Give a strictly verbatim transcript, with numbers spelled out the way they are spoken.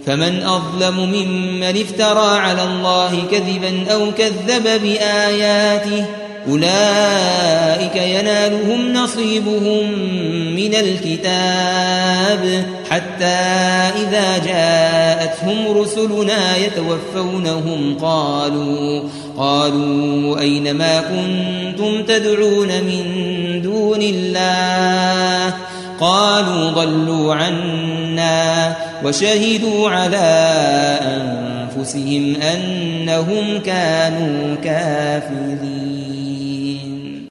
فمن أظلم ممن افترى على الله كذبا أو كذب بآياته أولئك ينالهم نصيبهم من الكتاب حتى إذا جاءتهم رسلنا يتوفونهم قالوا قالوا أين ما كنتم تدعون من دون الله قالوا ضلوا عنا وشهدوا على أنفسهم أنهم كانوا كافرين.